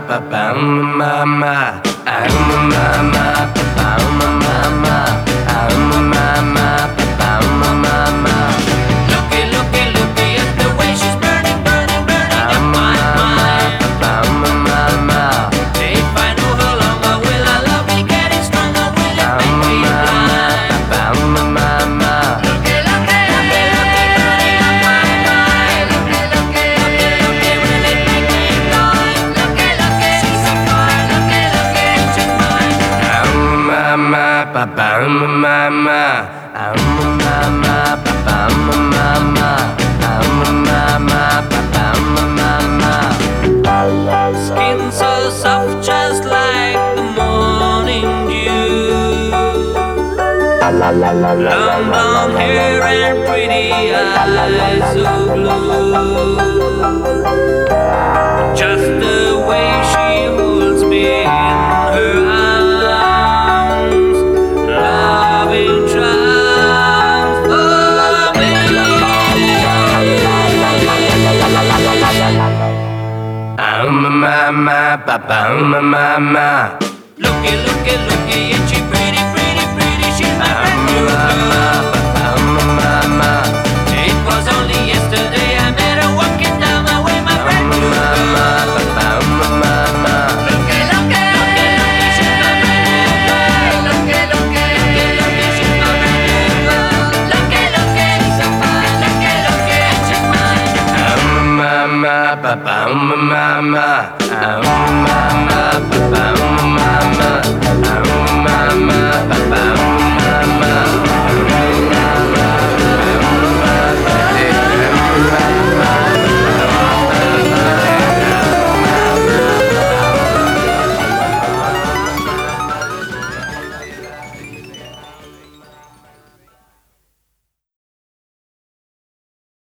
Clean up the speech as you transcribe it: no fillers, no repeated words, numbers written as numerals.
pa pa mama, mama, pa mama, mama, pa mama. Looky, looky, looky at the way she's burning, burning, burning up my mind. Pa mama, if I know her longer, will our love be getting stronger? Will it make me blind? Pa mama. Looky, looky, looky, looky, burning up my mind. Looky, looky, looky, looky, will it make me blind? Looky, looky, she's so fine. Looky, looky, she's mine. Mama, papa, mama, mama, papa, mama, mama, papa, mama. Skin so soft, just like the morning dew. Long blonde hair and pretty eyes so blue. Just the way she holds me in her arms, loving charms for me. Mama, papa, mama. Looky, looky, looky, and she pretty, pretty, pretty. She's my brand new girl. Papa, mama. It was only yesterday I met her walking down my way, my brand new girl. Papa, mama. Looky, looky, looky, looky, she's my brand new girl. Looky, looky, looky, looky, she's my brand new girl. Looky, looky, she's so fine. Looky, looky, and she's mine. Mama, papa, mama, mama.